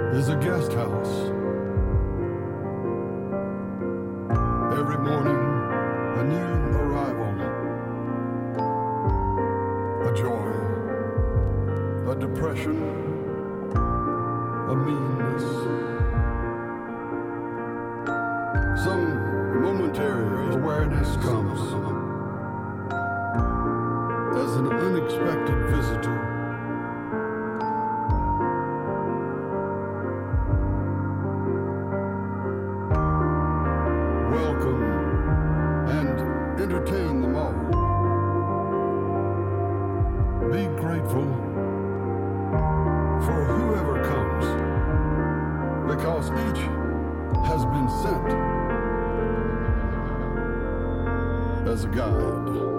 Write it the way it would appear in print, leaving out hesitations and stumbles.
is a guest house. Every morning, a new arrival. A joy, a depression, a meanness. Some momentary awareness comes as an unexpected visitor. Welcome and entertain them all. Be grateful for whoever comes, because each has been sent as a guide.